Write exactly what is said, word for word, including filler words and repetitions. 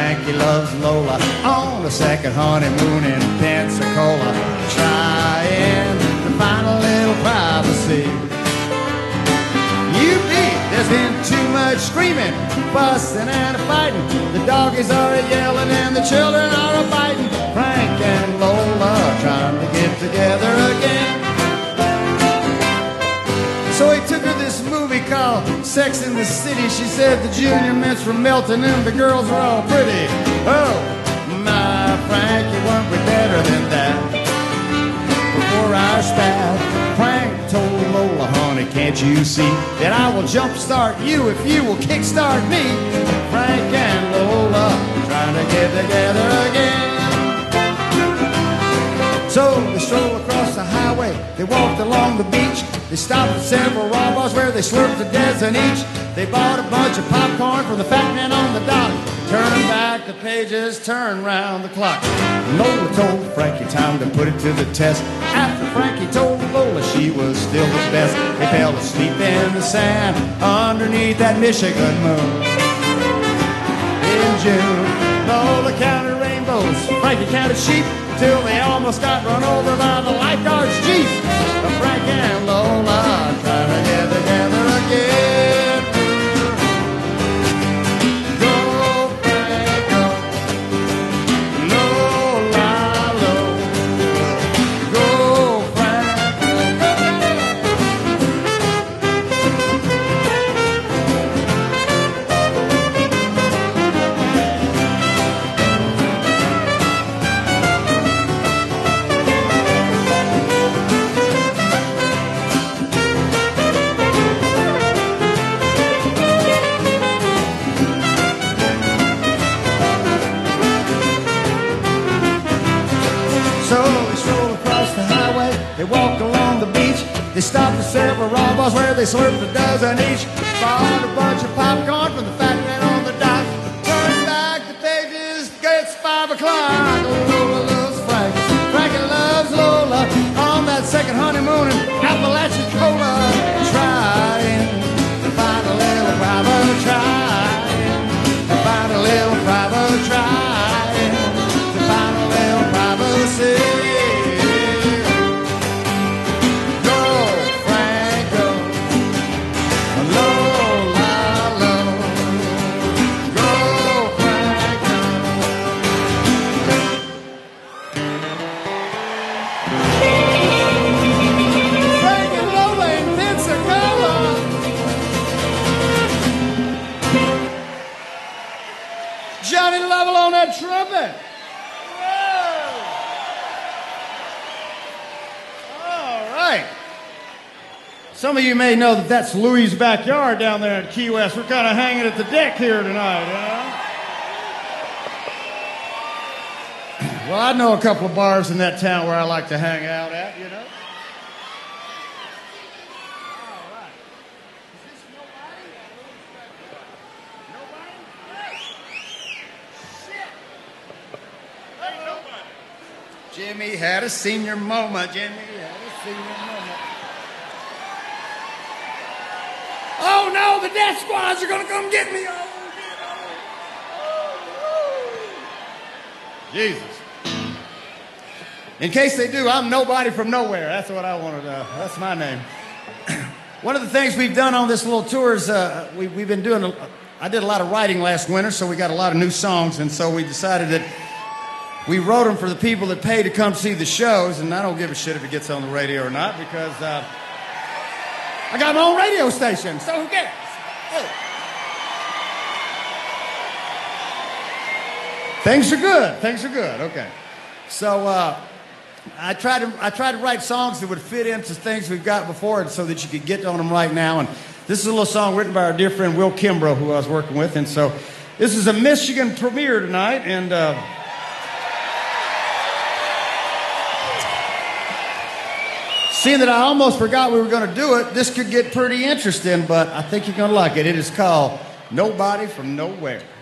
Frankie loves Lola on the second honeymoon in Pensacola, trying to find a little privacy. You beat, there's been too much screaming, fussing and fighting. The doggies are yelling and the children are fighting. Frank and Lola are trying to get together again. So he took her this movie called Sex in the City. She said the junior mints were melting and the girls were all pretty. Oh, my Frank, you weren't we better than that? Before our spat, Frank told Lola, honey, can't you see that I will jumpstart you if you will kickstart me? Frank and Lola trying to get together again. So they strolled across the highway, they walked along the beach. They stopped at several raw bars where they slurped a dozen each. They bought a bunch of popcorn from the fat man on the dock. Turn back the pages, turn round the clock. Lola told Frankie time to put it to the test. After Frankie told Lola she was still the best, they fell asleep in the sand underneath that Michigan moon. In June, Lola counted rainbows, Frankie counted sheep, till they almost got run over by the lifeguard's jeep. But Frank and Lola trying to get together again. Go, Frank, go. Lola, Lola. Go, Frank, they walked along the beach. They stopped at several raw bars where they slurped a dozen each. Bought a bunch of popcorn from the fat man on the dock. Turned back the pages, it's five o'clock. Lola loves Frank, Frankie loves Lola on that second honeymoon in Apalachicola. Trying to find a little private, trying to find a little private, trying to find a little privacy. Johnny Lovell on that trumpet. Whoa. All right. Some of you may know that that's Louie's backyard down there in Key West. We're kind of hanging at the deck here tonight, you know? Well, I know a couple of bars in that town where I like to hang out at, you know? Jimmy had a senior moment. Jimmy had a senior moment. Oh no, the death squads are gonna come get me. Oh, oh. Jesus. In case they do, I'm nobody from nowhere. That's what I wanted. Uh, that's my name. One of the things we've done on this little tour is uh, we, we've been doing. A, I did a lot of writing last winter, so we got a lot of new songs, and so we decided that. We wrote them for the people that pay to come see the shows, and I don't give a shit if it gets on the radio or not, because uh, I got my own radio station, so who cares? Hey. Things are good. Things are good. Okay. So uh, I tried to I tried to write songs that would fit into things we've got before, and so that you could get on them right now. And this is a little song written by our dear friend Will Kimbrough, who I was working with, and so this is a Michigan premiere tonight, and. Uh, Seeing that I almost forgot we were going to do it, this could get pretty interesting, but I think you're going to like it. It is called Nobody from Nowhere.